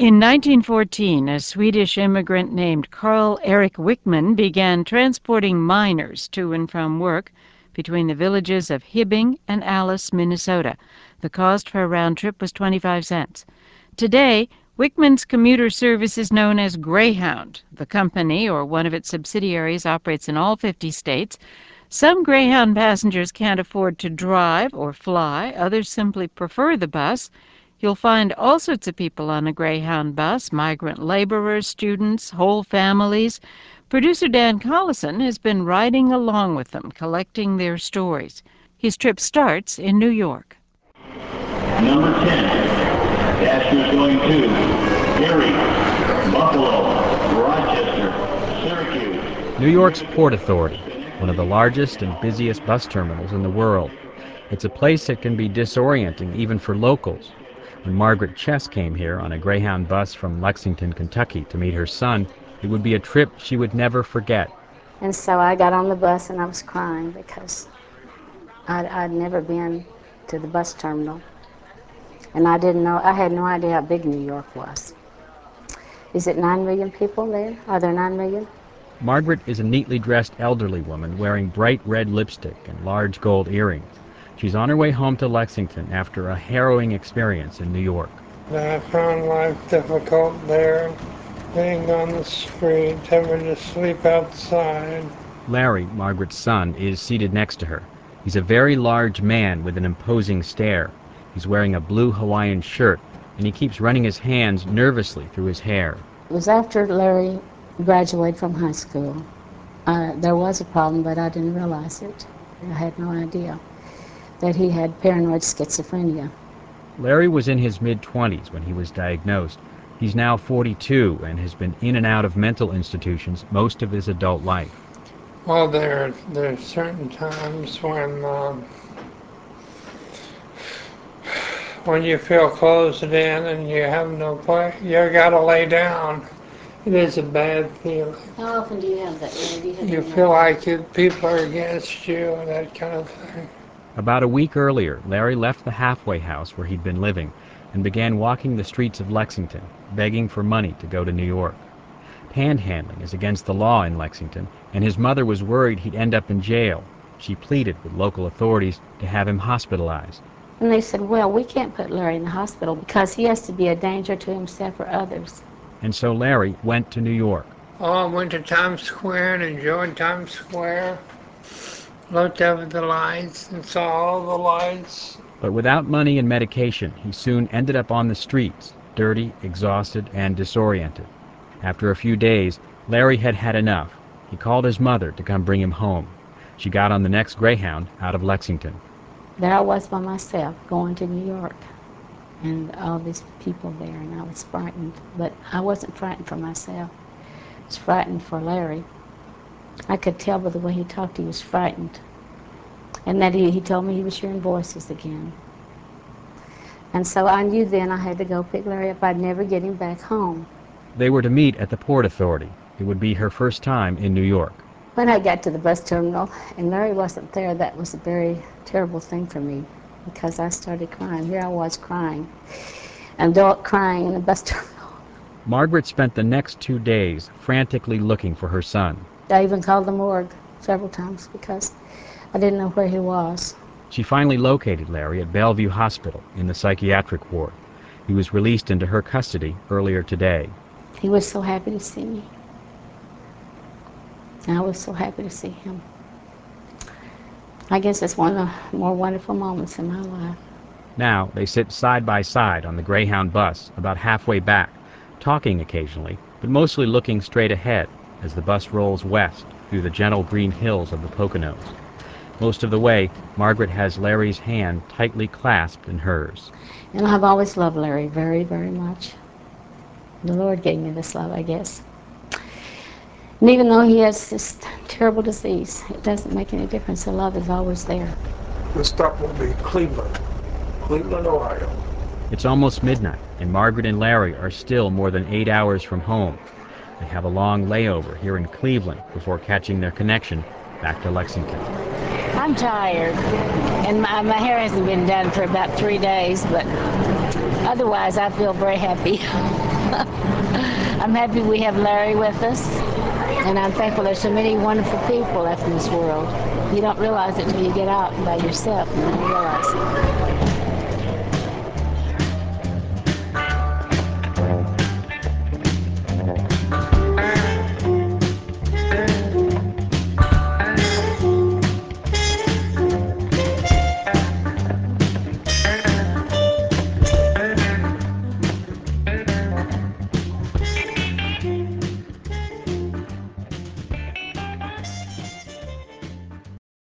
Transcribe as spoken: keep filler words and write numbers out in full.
In nineteen fourteen, a Swedish immigrant named Carl Eric Wickman began transporting miners to and from work between the villages of Hibbing and Alice, Minnesota. The cost for a round trip was twenty-five cents. Today, Wickman's commuter service is known as Greyhound. The company, or one of its subsidiaries, operates in all fifty states. Some Greyhound passengers can't afford to drive or fly. Others simply prefer the bus. You'll find all sorts of people on a Greyhound bus: migrant laborers, students, whole families. Producer Dan Collison has been riding along with them, collecting their stories. His trip starts in New York. Number ten, passengers going to Erie, Buffalo, Rochester, Syracuse. New York's Port Authority, one of the largest and busiest bus terminals in the world. It's a place that can be disorienting even for locals. When Margaret Chess came here on a Greyhound bus from Lexington, Kentucky to meet her son, it would be a trip she would never forget. And so I got on the bus and I was crying because I'd, I'd never been to the bus terminal. And I didn't know, I had no idea how big New York was. Is it nine million people there? Are there nine million? Margaret is a neatly dressed elderly woman wearing bright red lipstick and large gold earrings. She's on her way home to Lexington after a harrowing experience in New York. I found life difficult there, being on the street, having to sleep outside. Larry, Margaret's son, is seated next to her. He's a very large man with an imposing stare. He's wearing a blue Hawaiian shirt, and he keeps running his hands nervously through his hair. It was after Larry graduated from high school. Uh, there was a problem, but I didn't realize it. I had no idea that he had paranoid schizophrenia. Larry was in his mid-twenties when he was diagnosed. He's now forty-two and has been in and out of mental institutions most of his adult life. Well, there, there are certain times when, um, when you feel closed in and you have no place, you gotta lay down. It is a bad feeling. How often do you have that? Do you have You that feel like it, people are against you and that kind of thing. About a week earlier, Larry left the halfway house where he'd been living and began walking the streets of Lexington, begging for money to go to New York. Panhandling is against the law in Lexington, and his mother was worried he'd end up in jail. She pleaded with local authorities to have him hospitalized. And they said, well, we can't put Larry in the hospital because he has to be a danger to himself or others. And so Larry went to New York. Oh, I went to Times Square and enjoyed Times Square. Looked up at the lights and saw all the lights. But without money and medication, he soon ended up on the streets, dirty, exhausted, and disoriented. After a few days, Larry had had enough. He called his mother to come bring him home. She got on the next Greyhound out of Lexington. There I was by myself going to New York, and all these people there, and I was frightened. But I wasn't frightened for myself. I was frightened for Larry. I could tell by the way he talked he was frightened. And that he, he told me he was hearing voices again. And so I knew then I had to go pick Larry up. I'd never get him back home. They were to meet at the Port Authority. It would be her first time in New York. When I got to the bus terminal and Larry wasn't there, that was a very terrible thing for me because I started crying. Here I was crying, an adult crying in the bus terminal. Margaret spent the next two days frantically looking for her son. I even called the morgue several times because I didn't know where he was. She finally located Larry at Bellevue Hospital in the psychiatric ward. He was released into her custody earlier today. He was so happy to see me. I was so happy to see him. I guess it's one of the more wonderful moments in my life. Now they sit side by side on the Greyhound bus about halfway back, talking occasionally, but mostly looking straight ahead as the bus rolls west through the gentle green hills of the Poconos. Most of the way, Margaret has Larry's hand tightly clasped in hers. And I've always loved Larry very, very much. The Lord gave me this love, I guess. And even though he has this terrible disease, it doesn't make any difference. The love is always there. The stop will be Cleveland, Cleveland, Ohio. It's almost midnight, and Margaret and Larry are still more than eight hours from home. They have a long layover here in Cleveland before catching their connection back to Lexington. I'm tired, and my, my hair hasn't been done for about three days, but otherwise I feel very happy. I'm happy we have Larry with us, and I'm thankful there's so many wonderful people left in this world. You don't realize it till you get out by yourself and then you realize it.